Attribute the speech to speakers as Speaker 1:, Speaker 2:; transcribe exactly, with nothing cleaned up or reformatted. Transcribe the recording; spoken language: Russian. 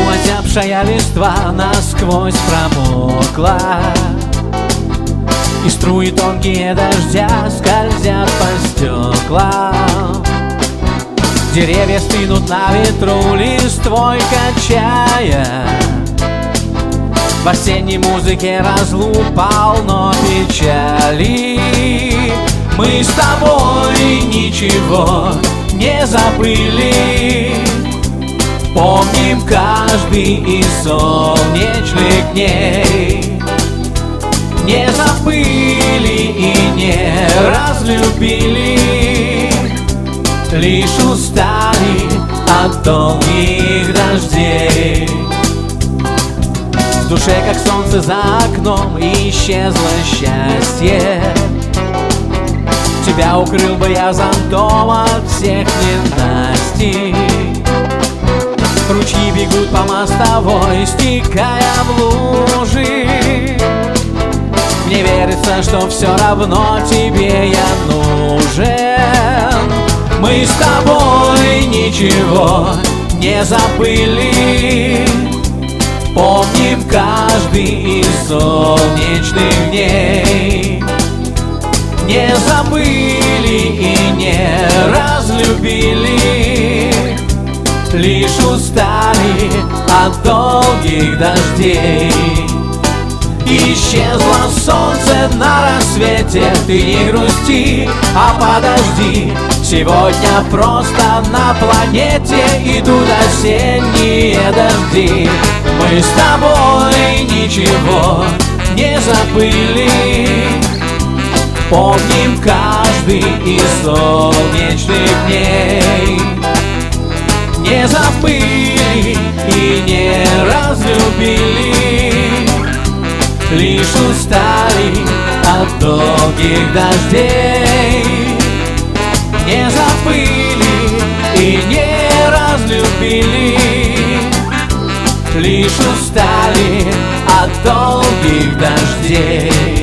Speaker 1: озябшая листва насквозь промокла, и струи тонкие дождя скользят по стеклам. Деревья стынут на ветру, листвой качая. В осенней музыке разлук полно печали. Мы с тобой ничего не забыли, помним каждый из солнечных дней. Не забыли и не разлюбили, лишь устали от долгих дождей. В душе, как солнце за окном, исчезло счастье. Тебя укрыл бы я зонтом от всех ненастей. Ручьи бегут по мостовой, стекая в лужи. Мне верится, что все равно тебе я нужен. Мы с тобой ничего не забыли, помним каждый из солнечных дней. Не забыли и не разлюбили, лишь устали от долгих дождей. Исчезло солнце на рассвете, ты не грусти, а подожди. Сегодня просто на планете идут осенние дожди. Мы с тобой ничего не забыли, помним каждый из солнечных дней. Не забыли и не разлюбили, лишь устали от долгих дождей. Не забыли и не разлюбили, лишь устали от долгих дождей.